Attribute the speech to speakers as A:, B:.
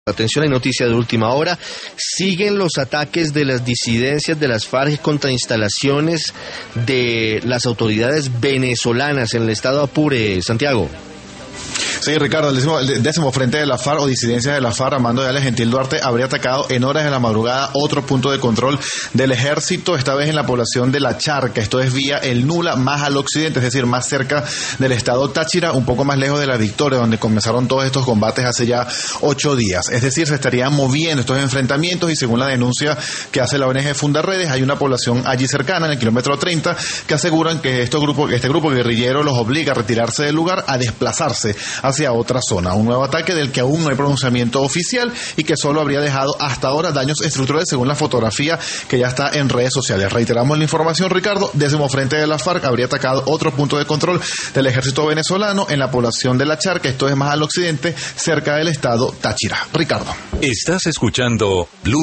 A: Atención, hay noticia de última hora. Siguen los ataques de las disidencias de las FARC contra instalaciones de las autoridades venezolanas en el estado Apure, Santiago.
B: Sí, Ricardo, el décimo frente de la FARC o disidencias de la FARC, a mando de Ale Gentil Duarte, habría atacado en horas de la madrugada otro punto de control del ejército, esta vez en la población de La Charca. Esto es vía El Nula, más al occidente, es decir, más cerca del estado Táchira, un poco más lejos de La Victoria, donde comenzaron todos estos combates hace ya 8 días. Es decir, se estarían moviendo estos enfrentamientos y según la denuncia que hace la ONG Fundarredes, hay una población allí cercana, en el kilómetro 30, que aseguran que este grupo guerrillero los obliga a retirarse del lugar, a desplazarse hacia otra zona. Un nuevo ataque del que aún no hay pronunciamiento oficial y que solo habría dejado hasta ahora daños estructurales según la fotografía que ya está en redes sociales. Reiteramos la información, Ricardo. Décimo frente de la FARC habría atacado otro punto de control del ejército venezolano en la población de La Charca, esto es más al occidente, cerca del estado Táchira. Ricardo.
C: Estás escuchando Blue